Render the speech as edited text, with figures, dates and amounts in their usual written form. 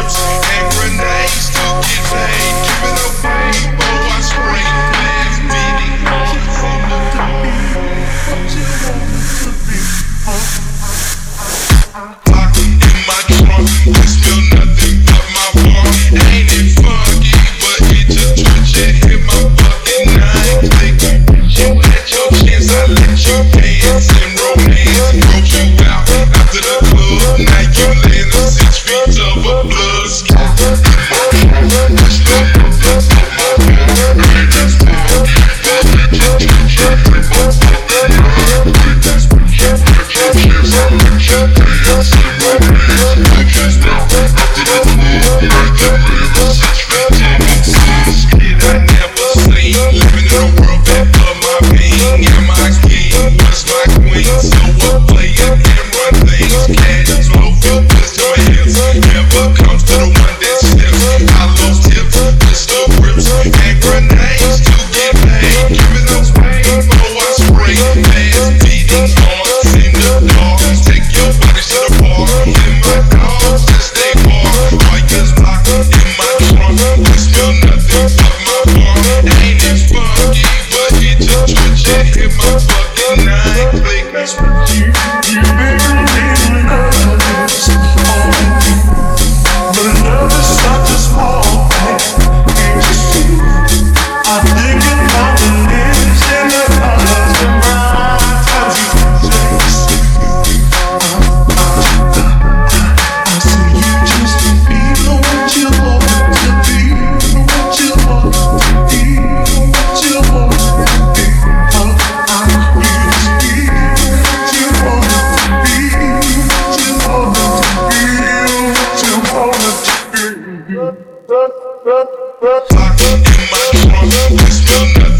grips and grenades to get paid. Giving away, oh I spray fast beating hearts in the locked in my trunk, you smell nothing but my bar. Ain't it funky, but it just twitch and hit my fucking nine click. You had your chance, I let you dance and romance. Broke you out after the club, now you laying the 6 feet of a blood scat. Locked in my trunk, you smell nothing.